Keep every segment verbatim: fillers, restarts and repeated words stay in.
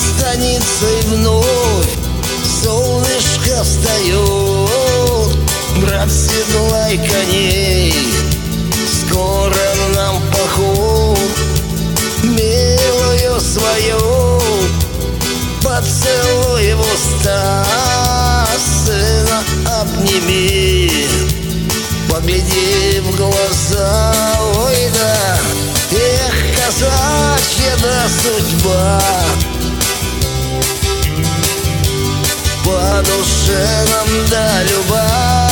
станицей вновь солнышко встает. Брат, седлай коней, скоро нам поход. Милую свою поцелуй в уста, сына обними, погляди в глаза. Ой, да, эх, казачья да судьба, по душе нам да люба.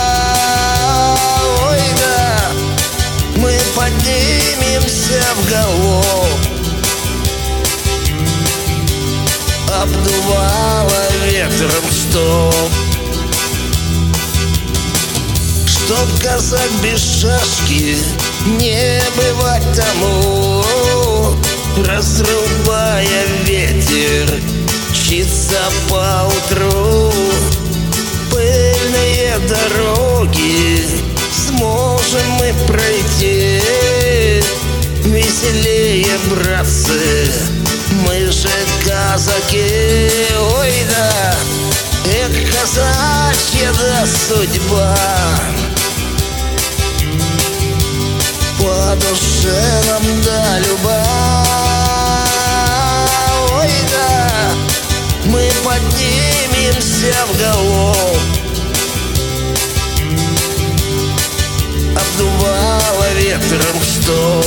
Ой, да, мы поднимемся в галоп, обдувало ветром, чтоб Чтоб казак без шашки не бывать тому, разрубая ветер, мчится поутру. Пыльные дороги сможем мы пройти веселее, братцы, мы же казаки. Ой, да, эх, казачья да судьба, по душе нам да люба. Ой, да, мы поднимемся в галоп, обдувало ветром, что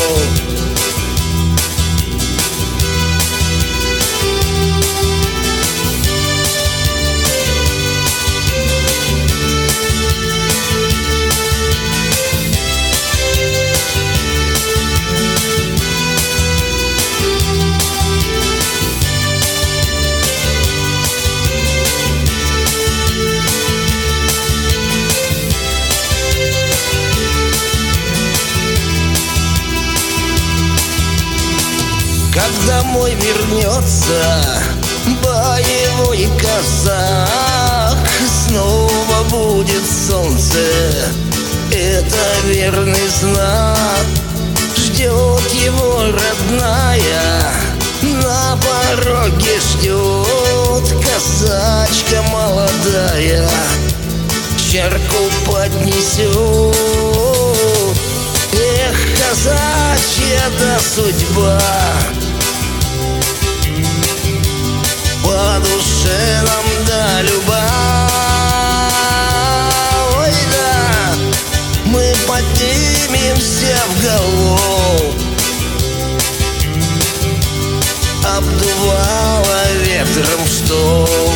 как домой вернется боевой казак, снова будет солнце, это верный знак. Ждет его родная, на пороге ждет казачка молодая, чарку поднесет. Эх, казачья да судьба, по душе нам да люба. Ой, да, мы поднимемся в галоп, обдувало ветром, что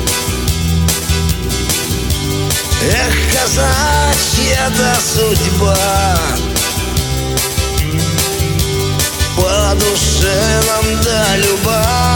эх, казачья да судьба, по душе нам да люба.